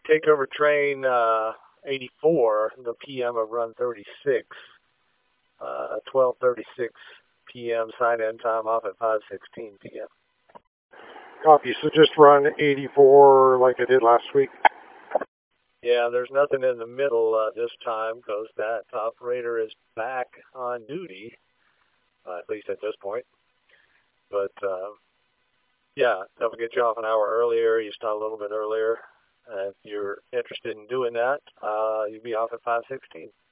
take over train 84, the PM of run 36, 12:36 p.m. sign-in time off at 5:16 p.m. Copy. So just run 84 like I did last week. Yeah, there's nothing in the middle this time because that operator is back on duty, at least at this point. But yeah, that will get you off an hour earlier. You start a little bit earlier. If you're interested in doing that, you'll be off at 5:16.